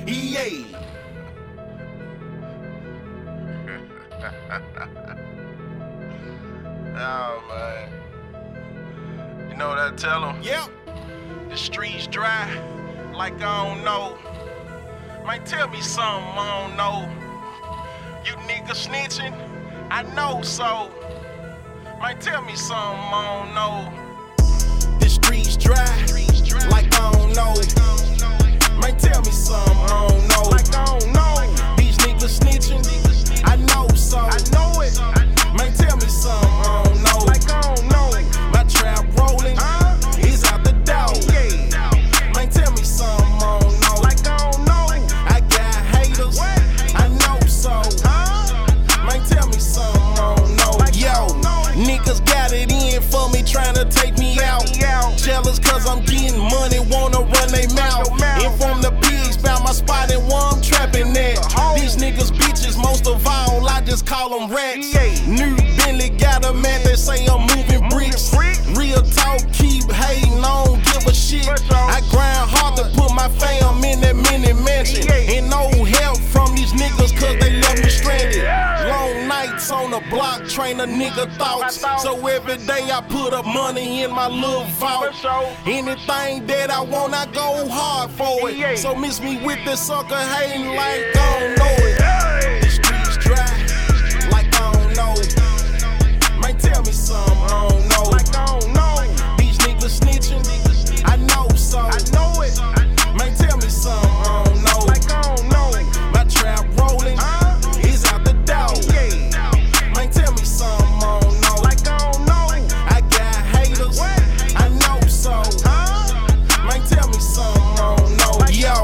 EA. Oh, man. You know what I tell them? Yep. The streets dry, like I don't know. Might tell me something I don't know. You niggas snitching? I know so. Might tell me something I don't know. The streets dry, like I don't know. Might tell me something I don't know. Like I don't know. These niggas snitching? I know so. I know it. Might tell me something I don't know. Like I don't know. My trap rolling is out the door. Might tell me something I don't know. Like I don't know. I got haters, I know so. Might tell me something I don't know. Yo, niggas got it in for me, trying to take me out. Jealous cause I'm getting money, wanna run they mouth. Inform the pigs about my spot and where I'm trapping at. These niggas bitches, most of all, I just call them rats. New Bentley got a man that say I'm moving bricks. Real talk, keep hating, I don't give a shit. I grind hard to put my fam in that mini mansion. And no help from these niggas cause they left me stranded. Long nights on the block, train a nigga thoughts. So every day I put up money in my little vault. Anything that I want, I go hard for it. So miss me with this sucker hating like I don't know it. The streets dry, like I don't know. Might tell me something I don't know. Like I don't know. These niggas snitching, I know so. I know it. Might tell me something I don't know. Like I don't know. My trap rolling is out the door. Might tell me something I don't know. Like I don't know. I got haters, I know so. Might tell me something I don't know. Yo,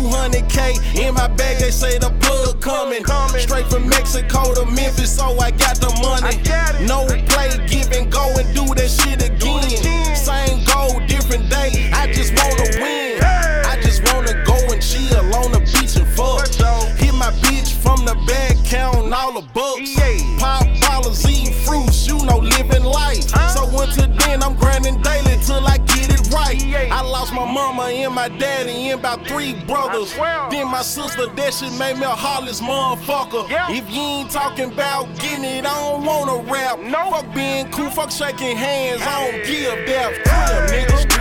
200K in my bag, they say the plug coming. Straight from Mexico to Memphis, so I got the money. No play, give and go and do that shit again. Same goal, different day, I just wanna win. I just wanna go and chill on the beach and fuck. Hit my bitch from the back, counting all the bucks. Pop bottles, eating fruits, you know, living life. So until then, I'm grinding daily till I get it right. I lost my mama and my daddy and about 3 brothers. Then my sister, that shit made me a heartless motherfucker. If you ain't talking about getting it, I don't wanna rap. Fuck being cool, fuck shaking hands, I don't give that. Niggas.